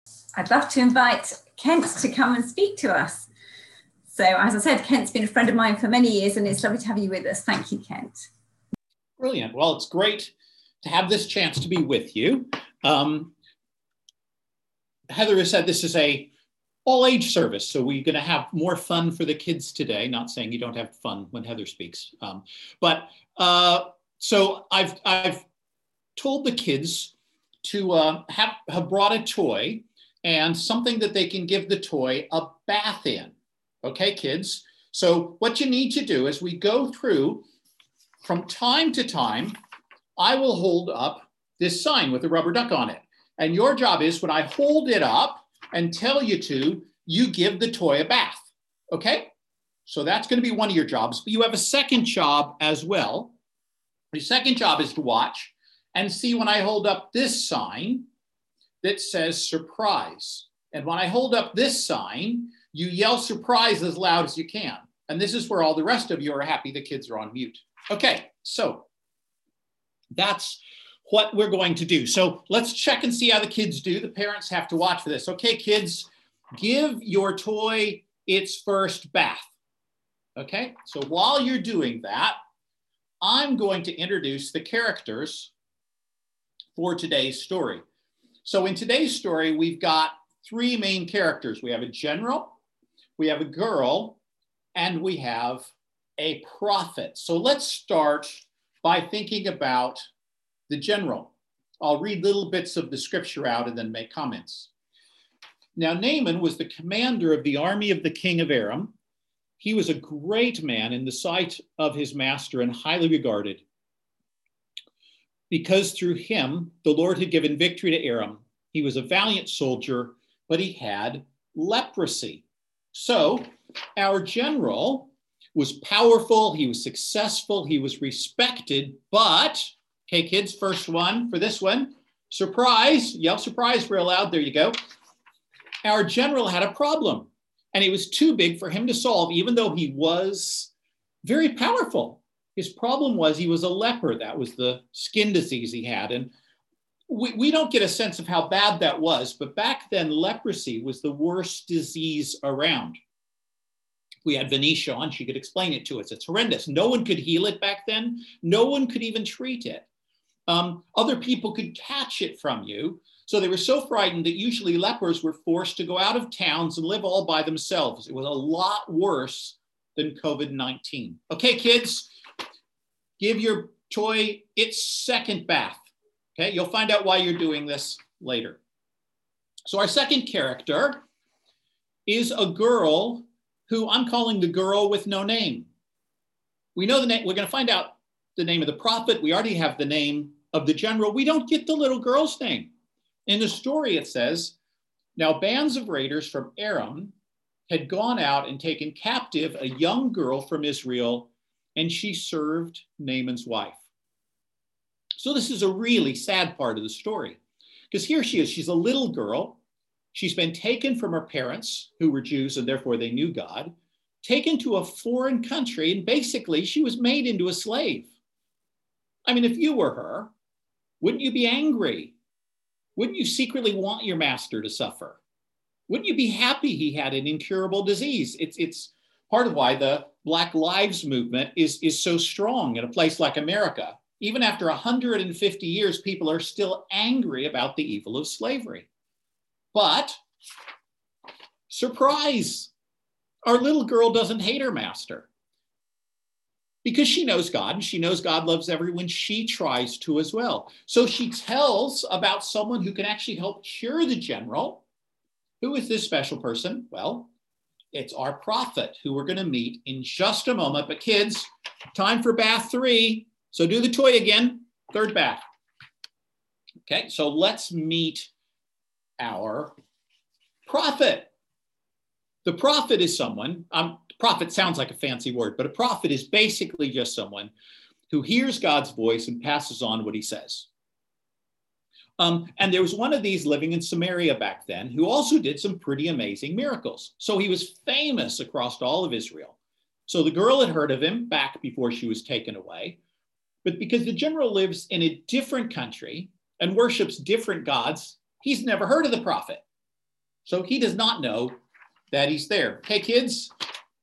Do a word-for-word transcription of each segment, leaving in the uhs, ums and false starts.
I'd love to invite Kent to come and speak to us. So as I said, Kent's been a friend of mine for many years, and it's lovely to have you with us. Thank you, Kent. Brilliant. Well, it's great to have this chance to be with you. Um, Heather has said this is a all-age service, so we're going to have more fun for the kids today. Not saying you don't have fun when Heather speaks, um, but uh, so I've I've told the kids to uh, have, have brought a toy and something that they can give the toy a bath in. Okay, kids? So what you need to do is we go through, from time to time, I will hold up this sign with a rubber duck on it. And your job is when I hold it up and tell you to, you give the toy a bath. Okay? So that's going to be one of your jobs. But you have a second job as well. Your second job is to watch and see when I hold up this sign that says surprise. And when I hold up this sign, you yell surprise as loud as you can. And this is where all the rest of you are happy the kids are on mute. Okay, so that's what we're going to do. So let's check and see how the kids do. The parents have to watch for this. Okay, kids, give your toy its first bath. Okay, so while you're doing that, I'm going to introduce the characters for today's story. So in today's story, we've got three main characters. We have a general, we have a girl, and we have a prophet. So let's start by thinking about the general. I'll read little bits of the scripture out and then make comments. Now, Naaman was the commander of the army of the king of Aram. He was a great man in the sight of his master and highly regarded, because through him, the Lord had given victory to Aram. He was a valiant soldier, but he had leprosy. So our general was powerful, he was successful, he was respected, but, okay, kids, first one for this one, surprise, yell surprise real loud, there you go. Our general had a problem, and it was too big for him to solve, even though he was very powerful. His problem was he was a leper. That was the skin disease he had. And we, we don't get a sense of how bad that was, but back then leprosy was the worst disease around. We had Venetia on, she could explain it to us. It's horrendous. No one could heal it back then. No one could even treat it. Um, other people could catch it from you. So they were so frightened that usually lepers were forced to go out of towns and live all by themselves. It was a lot worse than COVID nineteen. Okay, kids, give your toy its second bath. Okay, you'll find out why you're doing this later. So our second character is a girl who I'm calling the girl with no name. We know the name, we're going to find out the name of the prophet. We already have the name of the general. We don't get the little girl's name. In the story, it says, now bands of raiders from Aram had gone out and taken captive a young girl from Israel, and she served Naaman's wife. So this is a really sad part of the story, because here she is. She's a little girl. She's been taken from her parents, who were Jews, and therefore they knew God, taken to a foreign country, and basically she was made into a slave. I mean, if you were her, wouldn't you be angry? Wouldn't you secretly want your master to suffer? Wouldn't you be happy he had an incurable disease? It's, it's part of why the Black Lives Movement is, is so strong in a place like America. Even after one hundred fifty years, people are still angry about the evil of slavery. But, surprise, our little girl doesn't hate her master, because she knows God, and she knows God loves everyone. She tries to as well. So she tells about someone who can actually help cure the general. Who is this special person? Well, it's our prophet, who we're going to meet in just a moment. But kids, time for bath three. So do the toy again, third bath. Okay, so let's meet our prophet. The prophet is someone, um, prophet sounds like a fancy word, but a prophet is basically just someone who hears God's voice and passes on what he says. Um, and there was one of these living in Samaria back then who also did some pretty amazing miracles. So he was famous across all of Israel. So the girl had heard of him back before she was taken away. But because the general lives in a different country and worships different gods, he's never heard of the prophet. So he does not know that he's there. Okay, kids,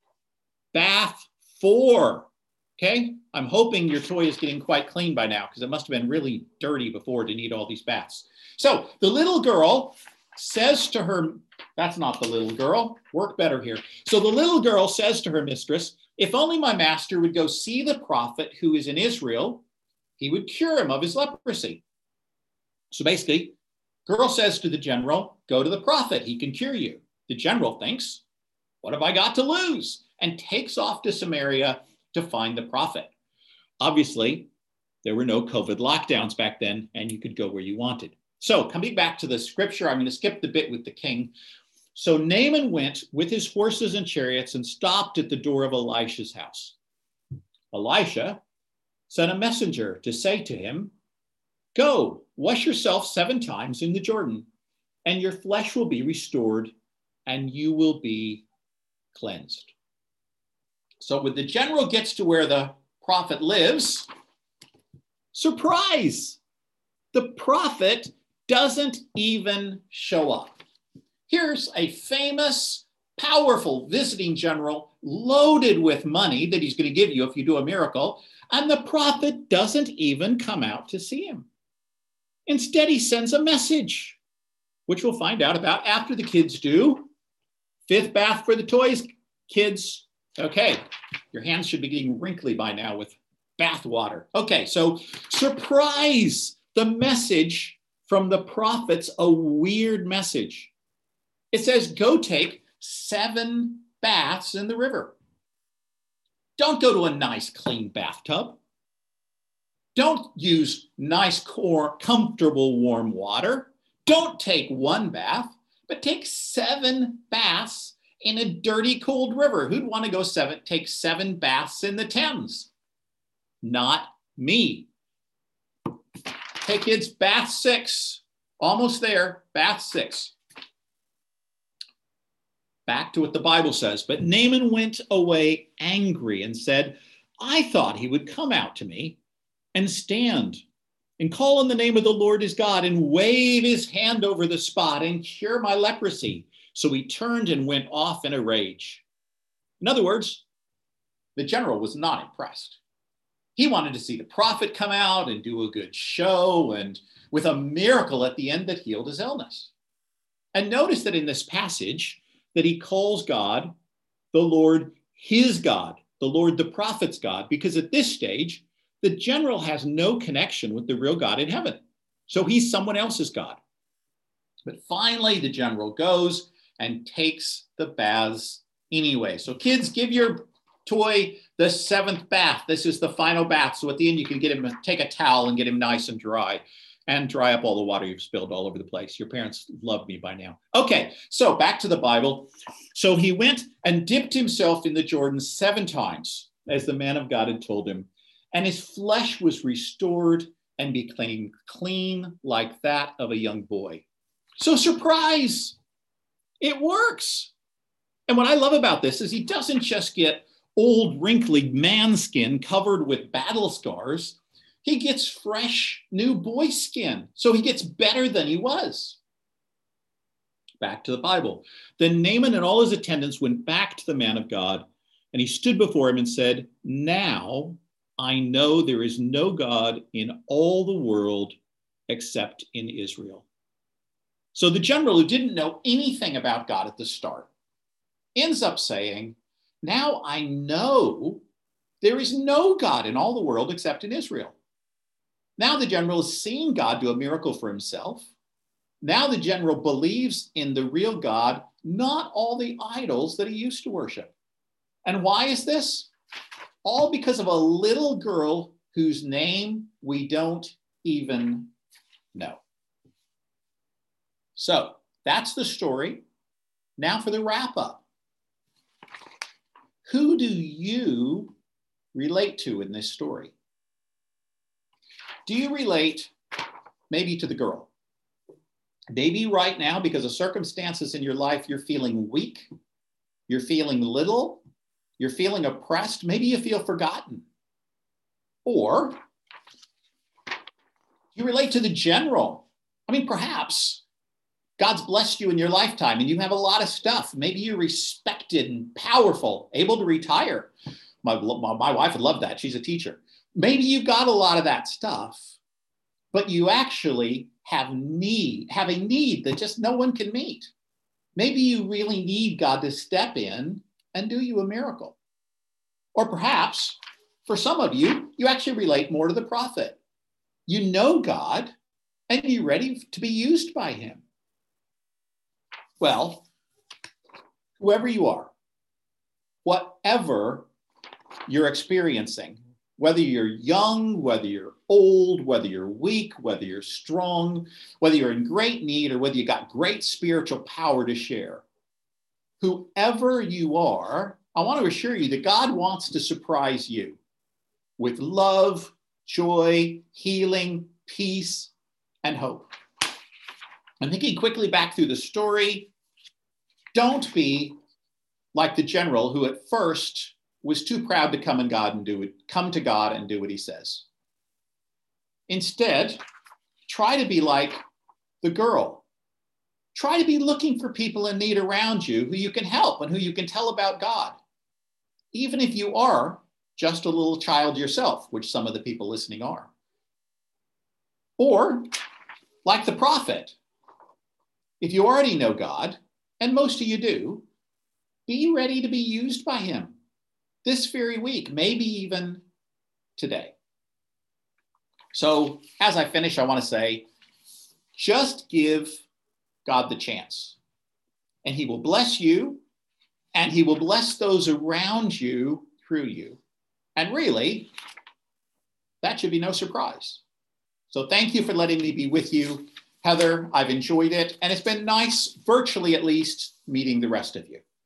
bath four. Okay, I'm hoping your toy is getting quite clean by now because it must have been really dirty before to need all these baths. So the little girl says to her, that's not the little girl, work better here. So the little girl says to her mistress, if only my master would go see the prophet who is in Israel, he would cure him of his leprosy. So basically, girl says to the general, go to the prophet, he can cure you. The general thinks, what have I got to lose? And takes off to Samaria to find the prophet. Obviously, there were no COVID lockdowns back then, and you could go where you wanted. So coming back to the scripture, I'm going to skip the bit with the king. So Naaman went with his horses and chariots and stopped at the door of Elisha's house. Elisha sent a messenger to say to him, go, wash yourself seven times in the Jordan, and your flesh will be restored, and you will be cleansed. So when the general gets to where the prophet lives, surprise, the prophet doesn't even show up. Here's a famous, powerful visiting general loaded with money that he's going to give you if you do a miracle, and the prophet doesn't even come out to see him. Instead, he sends a message, which we'll find out about after the kids do. Fifth bath for the toys, kids. Okay, your hands should be getting wrinkly by now with bath water. Okay, so surprise, the message from the prophet's a weird message. It says, go take seven baths in the river. Don't go to a nice clean bathtub. Don't use nice, core, comfortable, warm water. Don't take one bath, but take seven baths in a dirty, cold river. Who'd want to go seven, take seven baths in the Thames? Not me. Hey kids, bath six, almost there, bath six. Back to what the Bible says, but Naaman went away angry and said, I thought he would come out to me and stand and call on the name of the Lord his God and wave his hand over the spot and cure my leprosy. So he turned and went off in a rage. In other words, the general was not impressed. He wanted to see the prophet come out and do a good show and with a miracle at the end that healed his illness. And notice that in this passage that he calls God, the Lord, his God, the Lord, the prophet's God, because at this stage, the general has no connection with the real God in heaven. So he's someone else's God. But finally, the general goes and takes the baths anyway. So kids, give your toy the seventh bath. This is the final bath. So at the end, you can get him, take a towel and get him nice and dry and dry up all the water you've spilled all over the place. Your parents love me by now. Okay, so back to the Bible. So he went and dipped himself in the Jordan seven times, as the man of God had told him, and his flesh was restored and became clean like that of a young boy. So surprise, it works. And what I love about this is he doesn't just get old, wrinkly man skin covered with battle scars. He gets fresh, new boy skin. So he gets better than he was. Back to the Bible. Then Naaman and all his attendants went back to the man of God, and he stood before him and said, now I know there is no God in all the world except in Israel. So the general who didn't know anything about God at the start ends up saying, now I know there is no God in all the world except in Israel. Now the general has seen God do a miracle for himself. Now the general believes in the real God, not all the idols that he used to worship. And why is this? All because of a little girl whose name we don't even know. So that's the story. Now for the wrap up. Who do you relate to in this story? Do you relate maybe to the girl? Maybe right now, because of circumstances in your life, you're feeling weak, you're feeling little, you're feeling oppressed, maybe you feel forgotten. Or you relate to the general. I mean, perhaps God's blessed you in your lifetime and you have a lot of stuff. Maybe you're respected and powerful, able to retire. My, my, my wife would love that. She's a teacher. Maybe you've got a lot of that stuff, but you actually have need, have a need that just no one can meet. Maybe you really need God to step in and do you a miracle. Or perhaps, for some of you, you actually relate more to the prophet. You know God and you're ready to be used by him. Well, whoever you are, whatever you're experiencing, whether you're young, whether you're old, whether you're weak, whether you're strong, whether you're in great need, or whether you got great spiritual power to share, whoever you are, I want to assure you that God wants to surprise you with love, joy, healing, peace, and hope. I'm thinking quickly back through the story. Don't be like the general who at first was too proud to come and God and do it, come to God and do what he says. Instead, try to be like the girl. Try to be looking for people in need around you who you can help and who you can tell about God, even if you are just a little child yourself, which some of the people listening are. Or like the prophet, if you already know God, and most of you do, be ready to be used by him this very week, maybe even today. So as I finish, I want to say, just give God the chance, and he will bless you, and he will bless those around you through you. And really, that should be no surprise. So thank you for letting me be with you. Heather, I've enjoyed it, and it's been nice, virtually at least, meeting the rest of you.